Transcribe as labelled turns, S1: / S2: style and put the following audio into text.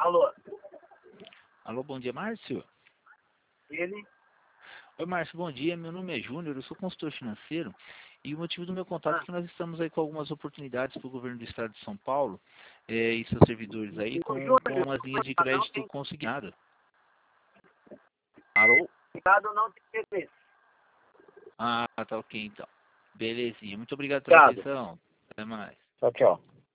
S1: Alô?
S2: Alô, bom dia, Márcio.
S1: Ele?
S2: Oi, Márcio, bom dia. Meu nome é Júnior, eu sou consultor financeiro e o motivo do meu contato é que nós estamos aí com algumas oportunidades para o governo do estado de São Paulo e seus servidores aí com umas linhas de crédito consignadas. Alô?
S1: Estado não tem interesse.
S2: Ah, tá ok então. Belezinha. Muito obrigado pela
S1: Obrigado.
S2: atenção. Até mais.
S1: Tchau, tchau.